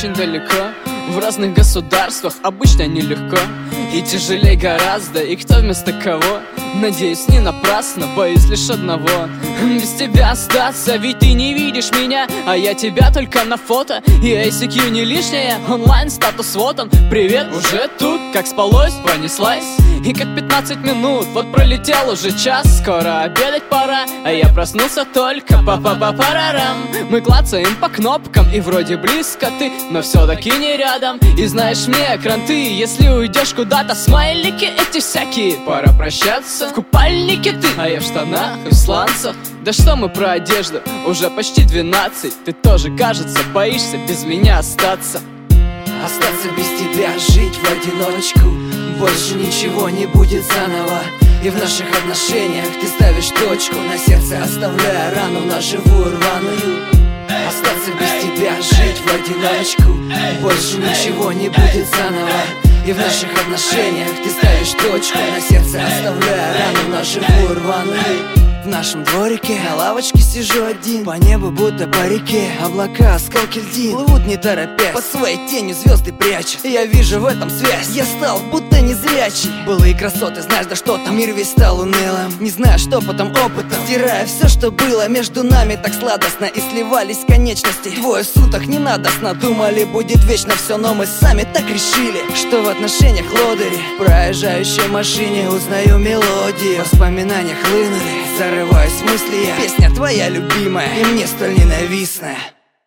очень далеко. В разных государствах обычно нелегко и тяжелее гораздо. И кто вместо кого? Надеюсь, не напрасно, боюсь лишь одного: без тебя остаться, ведь ты не видишь меня, а я тебя только на фото. И ICQ не лишняя, онлайн статус вот он. Привет, уже тут, как спалось, понеслась. И как 15 минут, вот пролетел уже час. Скоро обедать пора, а я проснулся только па-па-па-парарам. Мы клацаем по кнопкам, и вроде близко ты, но все-таки не рядом. И знаешь, мне кранты, если уйдешь куда-то. Смайлики эти всякие, пора прощаться. В купальнике ты, а я в штанах и в сланцах. Да что мы про одежду, уже почти 12. Ты тоже, кажется, боишься без меня остаться. Остаться без тебя, жить в одиночку. Больше ничего не будет заново. И в наших отношениях ты ставишь точку, на сердце оставляя рану на живую рваную. Остаться без тебя, жить в одиночку. Больше ничего не будет заново. И в наших отношениях ты ставишь точку, на сердце оставляя рану на живую рваную. В нашем дворике на лавочке сижу один, по небу будто по реке облака, осколки льдин плывут не торопясь, под своей тенью звезды прячут. Я вижу в этом связь, я стал будто незрячий. Былые красоты, знаешь, да что там, мир весь стал унылым. Не знаю, что потом опытом, стирая все, что было между нами так сладостно. И сливались конечности, двое суток не надо сна. Думали, будет вечно все, но мы сами так решили, что в отношениях лодыри. В проезжающей машине узнаю мелодию, воспоминания хлынули, зарываюсь в мысли я. Песня твоя любимая и мне столь ненавистная.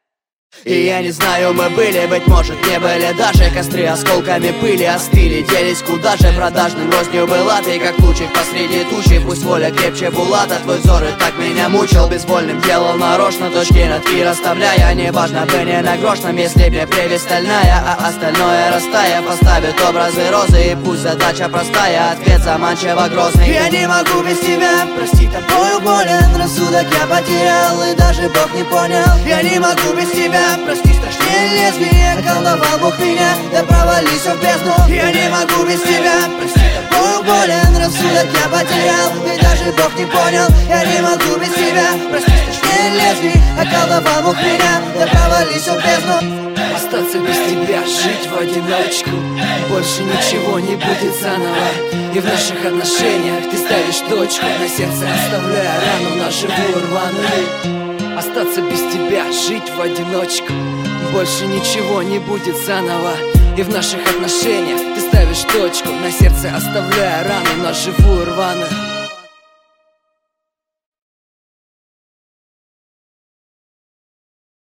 И я не знаю, мы были, быть может, не были. Даже костры осколками пыли остыли, делись куда же продажным рознью была. Ты как лучик посреди тучи, пусть воля крепче булата. Твой взор и так меня мучил, безвольным делал нарочно. Точки над «и» расставляя, неважно бы не на грошном, если б прелесть стальная, а остальное растая. Поставит образы розы, и пусть задача простая, ответ заманчиво грозный. Я не могу без тебя, прости, тобою болен, рассудок я потерял, и даже Бог не понял. Я не могу без тебя, прости, страшнее лезвие, колдовал Бог меня, да провались в бездну. Я не могу без тебя, прости, тобою болен, рассудок я потерял, и даже Бог не понял. Я не могу без тебя, прости, страшнее лезвие, околдовал Бог меня, да провались в бездну. Остаться без тебя, жить в одиночку. Больше ничего не будет заново. И в наших отношениях ты ставишь точку, на сердце оставляя рану на живую рваную. Остаться без тебя, жить в одиночку. Больше ничего не будет заново. И в наших отношениях ты ставишь точку, на сердце оставляя рану на живую рваную.